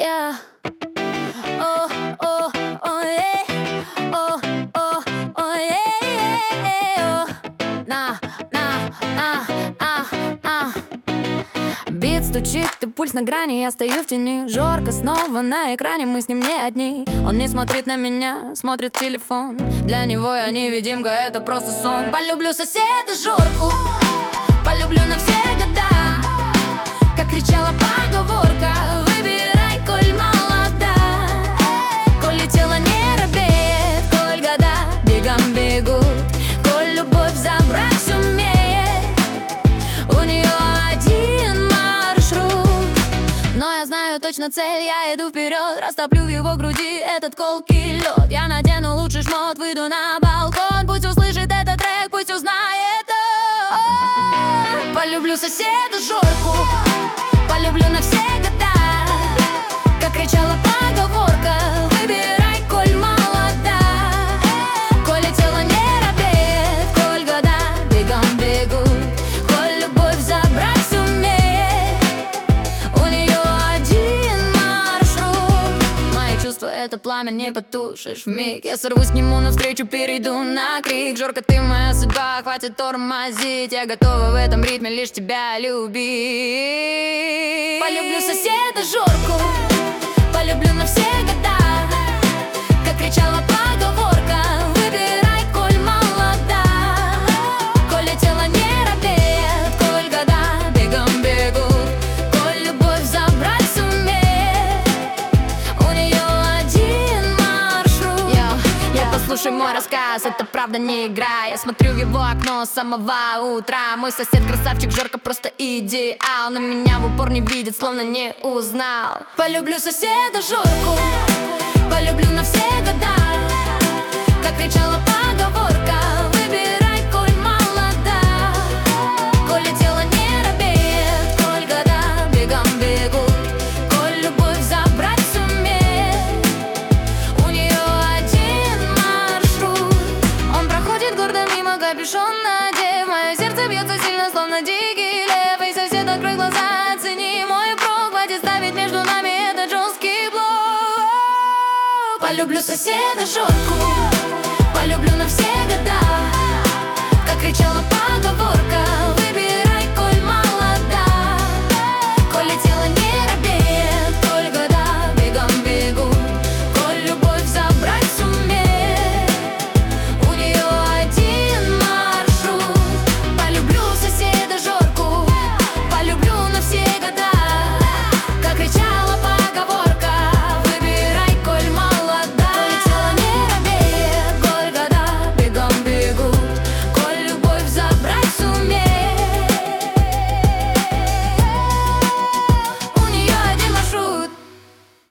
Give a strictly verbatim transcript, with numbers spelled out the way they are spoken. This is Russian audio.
Yeah. Oh, oh, oh, yeah. Oh, oh, oh, yeah, yeah. Oh. На, на, на, а, а. Бит стучит, и пульс на грани, я стою в тени. Жорка снова на экране, мы с ним не одни. Он не смотрит на меня, смотрит в телефон. Для него я невидимка, это просто сон. Полюблю соседа Жорку, полюблю на все года. Как кричала поговорка: выбирай, коль молода. Коль тело не робеет, коль года бегом бегут, коль любовь забрать сумеет. У нее один маршрут, но я знаю точно цель, я иду вперед. Растоплю в его груди этот колкий лед. Я надену лучший шмот, выйду на балкон. Пусть услышит этот трек, пусть узнает он. Полюблю соседа Жорку, полюблю на все года. Как кричала поговорка: выбирай, коль молода. Коль тело не робеет, коль года бегом бегут, коль любовь забрать сумеет. У нее один маршрут. Мои чувства — это пламя, не потушишь вмиг. Я сорвусь к нему навстречу, перейду на крик: Жорка, ты моя судьба, хватит тормозить. Я готова в этом ритме лишь тебя любить. Полюблю соседа Жорку, полюблю на все года. Как кричала поговорка: выбирай, коль молода. Коль тело не робеет, коль года бегом бегут, коль любовь забрать сумеет. У нее один маршрут. Йо, я послушай мой рассказ, это правда не игра. Я смотрю в его окно с самого утра. Мой сосед красавчик Жорка просто идеал. На меня в упор не видит, словно не узнал. Полюблю соседа Жорку, полюблю на все года. Как кричала поговорка: выбирай, коль молода. Коль тело не робеет, коль года бегом бегут, коль любовь забрать сумеет. У нее один маршрут. Он проходит гордо мимо, капюшон надев. Мое сердце бьется сильно, словно дикий лев. И сосед, открой глаза, оцени мой прог. Хватит ставить между нами этот жесткий блок. Полюблю соседа Жорку, полюблю на все года. Как кричала